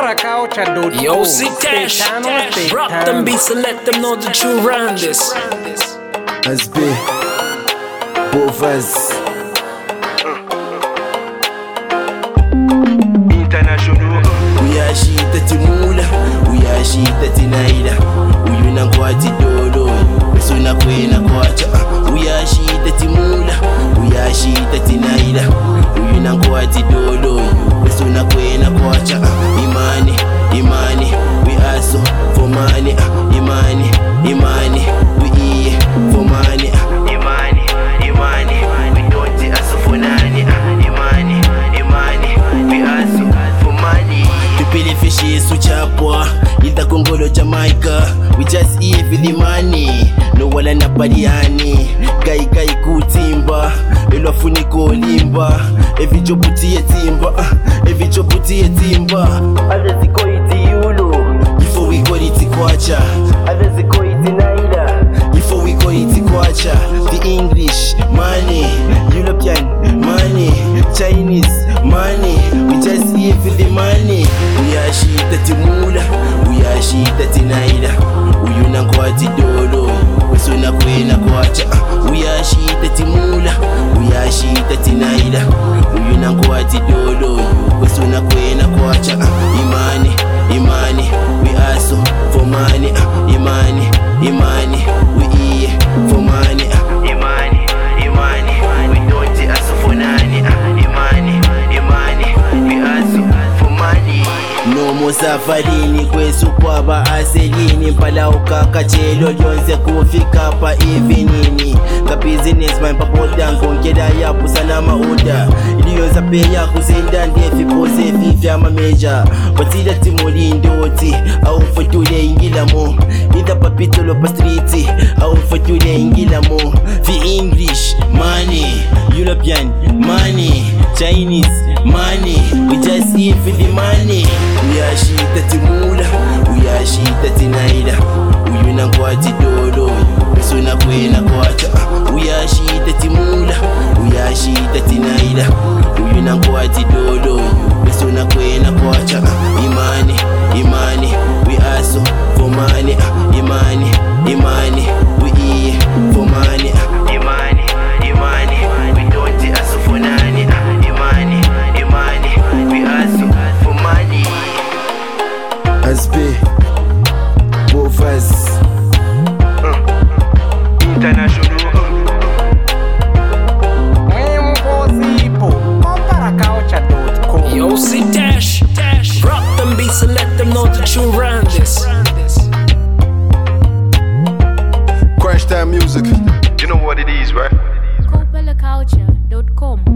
Comparaculture.com. Yo, sit Tash, rock them beats and let them know that you run this. As B, both us. International. We are shit at Timula, we are shit at Tinaida. We are not quite dolo, so na kwena kwacha. We are shit at Timula, we are shit at Tinaida. We are not quite dolo, so na kwena kwacha. Imani, imani, we ask for money. Imani, imani, we eat for money. Imani, imani, we don't ask for nani. Imani, imani, we ask for money. Pipili fishi suchapwa, ita Kongolo Jamaica. We just eat for the money, no wala na padiani. Gai gai kutimba, elo funiko limba. Every job puti etimba, every job puti etimba. Others ziko iti yulo, before we go iti kwacha. Others ziko iti naida, before we go iti kwacha. The English money, European money, Chinese money. We just eat for the money. We are shit at Timula, we are shit at Tinaida. We una kwati dolo, we suna kwena kwacha. We are shit at Timula, we are shit at Tinaida. We una kwati dolo, we suna kwena kwacha. Imani, imani, we ask for money. Imani, imani, we eat for money. Imani, imani, we don't ask for nani. Imani, imani, we ask for money. No more safarini kwesu kwaba aselini. Mpala ukakachelo lyonse kufika pa evenini. Ka business man papoda nkongeda ya pusana maoda. Iliyoza peya kuzinda ndefi pose fifya mameja. Watida timolindoti au fatule ingilamo. Ida papitolo pa streeti au fatule ingilamo. The English money, European money, Chinese money. We just eat for the money. We are shit at Timula, we are shit at Tinaida. We una kwati dolo, we suna kwena kwacha. We are shit at Timula, we are shit at Tinaida. We una kwati dolo, we suna kwena kwacha. Imani, imani, we ask for money. Imani, imani, we eat for money. Imani, imani, we don't ask for nani. Imani, imani, we ask for money. As B, both us. International. Comparaculture.com. Yo, sit Tash, rock them beats and let them know that you run this. Crash Time Music. You know what it is, right? Comparaculture.com.